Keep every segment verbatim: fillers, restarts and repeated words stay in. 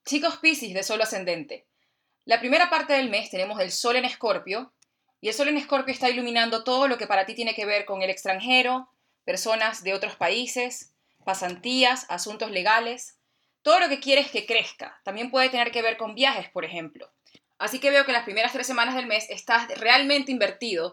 Chicos Piscis de Sol ascendente. La primera parte del mes tenemos el Sol en Escorpio y el Sol en Escorpio está iluminando todo lo que para ti tiene que ver con el extranjero, personas de otros países, pasantías, asuntos legales, todo lo que quieres que crezca. También puede tener que ver con viajes, por ejemplo. Así que veo que las primeras tres semanas del mes estás realmente invertido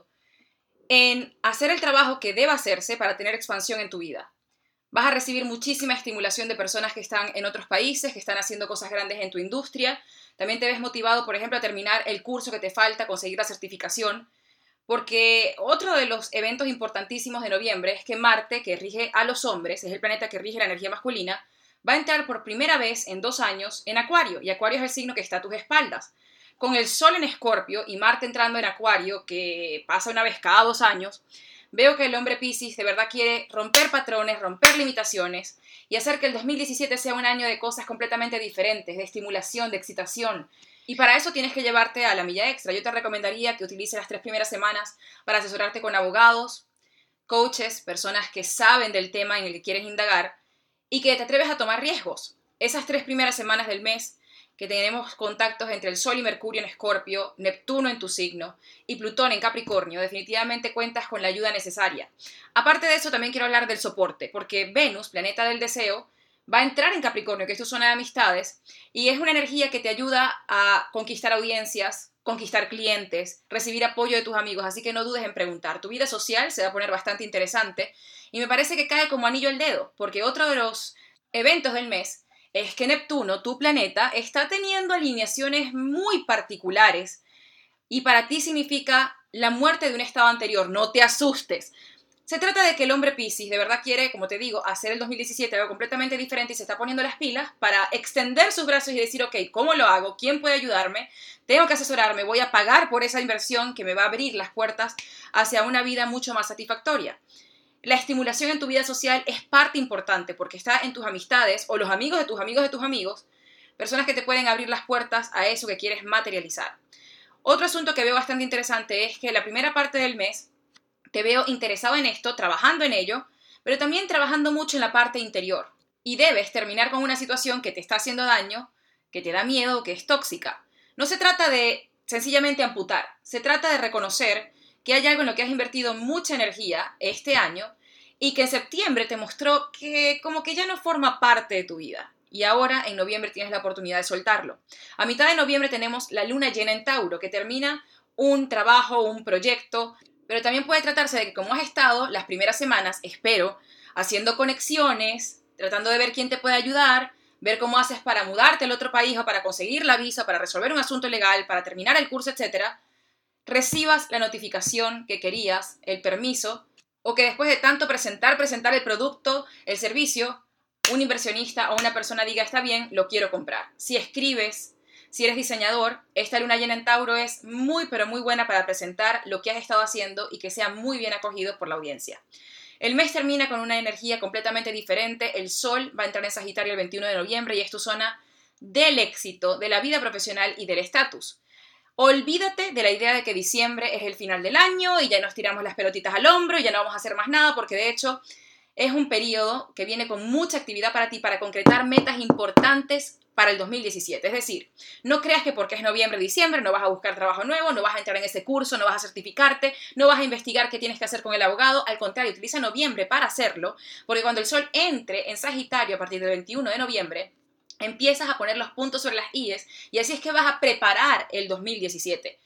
en hacer el trabajo que deba hacerse para tener expansión en tu vida. Vas a recibir muchísima estimulación de personas que están en otros países, que están haciendo cosas grandes en tu industria. También te ves motivado, por ejemplo, a terminar el curso que te falta, a conseguir la certificación. Porque otro de los eventos importantísimos de noviembre es que Marte, que rige a los hombres, es el planeta que rige la energía masculina, va a entrar por primera vez en dos años en Acuario. Y Acuario es el signo que está a tus espaldas. Con el Sol en Escorpio y Marte entrando en Acuario, que pasa una vez cada dos años, veo que el hombre Piscis de verdad quiere romper patrones, romper limitaciones y hacer que el dos mil diecisiete sea un año de cosas completamente diferentes, de estimulación, de excitación. Y para eso tienes que llevarte a la milla extra. Yo te recomendaría que utilices las tres primeras semanas para asesorarte con abogados, coaches, personas que saben del tema en el que quieres indagar y que te atreves a tomar riesgos. Esas tres primeras semanas del mes que tenemos contactos entre el Sol y Mercurio en Escorpio, Neptuno en tu signo y Plutón en Capricornio, definitivamente cuentas con la ayuda necesaria. Aparte de eso, también quiero hablar del soporte, porque Venus, planeta del deseo, va a entrar en Capricornio, que es tu zona de amistades, y es una energía que te ayuda a conquistar audiencias, conquistar clientes, recibir apoyo de tus amigos, así que no dudes en preguntar. Tu vida social se va a poner bastante interesante y me parece que cae como anillo al dedo, porque otro de los eventos del mes es que Neptuno, tu planeta, está teniendo alineaciones muy particulares y para ti significa la muerte de un estado anterior. No te asustes. Se trata de que el hombre Piscis de verdad quiere, como te digo, hacer el dos mil diecisiete algo completamente diferente y se está poniendo las pilas para extender sus brazos y decir, ok, ¿cómo lo hago? ¿Quién puede ayudarme? Tengo que asesorarme, voy a pagar por esa inversión que me va a abrir las puertas hacia una vida mucho más satisfactoria. La estimulación en tu vida social es parte importante porque está en tus amistades o los amigos de tus amigos de tus amigos, personas que te pueden abrir las puertas a eso que quieres materializar. Otro asunto que veo bastante interesante es que la primera parte del mes te veo interesado en esto, trabajando en ello, pero también trabajando mucho en la parte interior. Y debes terminar con una situación que te está haciendo daño, que te da miedo, que es tóxica. No se trata de sencillamente amputar, se trata de reconocer que hay algo en lo que has invertido mucha energía este año y que en septiembre te mostró que como que ya no forma parte de tu vida. Y ahora en noviembre tienes la oportunidad de soltarlo. A mitad de noviembre tenemos la luna llena en Tauro, que termina un trabajo, un proyecto, pero también puede tratarse de que como has estado las primeras semanas, espero, haciendo conexiones, tratando de ver quién te puede ayudar, ver cómo haces para mudarte al otro país o para conseguir la visa, para resolver un asunto legal, para terminar el curso, etcétera, recibas la notificación que querías, el permiso, o que después de tanto presentar, presentar el producto, el servicio, un inversionista o una persona diga, está bien, lo quiero comprar. Si escribes, si eres diseñador, esta luna llena en Tauro es muy, pero muy buena para presentar lo que has estado haciendo y que sea muy bien acogido por la audiencia. El mes termina con una energía completamente diferente. El Sol va a entrar en Sagitario el veintiuno de noviembre y es tu zona del éxito, de la vida profesional y del estatus. Olvídate de la idea de que diciembre es el final del año y ya nos tiramos las pelotitas al hombro y ya no vamos a hacer más nada, porque de hecho es un periodo que viene con mucha actividad para ti, para concretar metas importantes para el dos mil diecisiete. Es decir, no creas que porque es noviembre, diciembre, no vas a buscar trabajo nuevo, no vas a entrar en ese curso, no vas a certificarte, no vas a investigar qué tienes que hacer con el abogado. Al contrario, utiliza noviembre para hacerlo, porque cuando el Sol entre en Sagitario a partir del veintiuno de noviembre, empiezas a poner los puntos sobre las íes y así es que vas a preparar el dos mil diecisiete.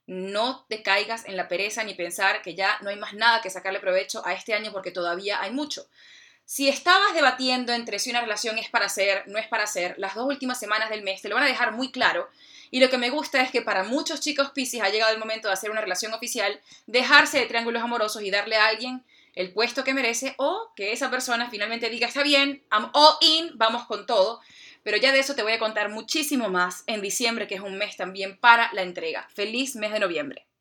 No te caigas en la pereza ni pensar que ya no hay más nada que sacarle provecho a este año porque todavía hay mucho. Si estabas debatiendo entre si una relación es para hacer, no es para hacer, las dos últimas semanas del mes te lo van a dejar muy claro. Y lo que me gusta es que para muchos chicos Piscis ha llegado el momento de hacer una relación oficial, dejarse de triángulos amorosos y darle a alguien el puesto que merece o que esa persona finalmente diga, está bien, I'm all in, vamos con todo. Pero ya de eso te voy a contar muchísimo más en diciembre, que es un mes también para la entrega. ¡Feliz mes de noviembre!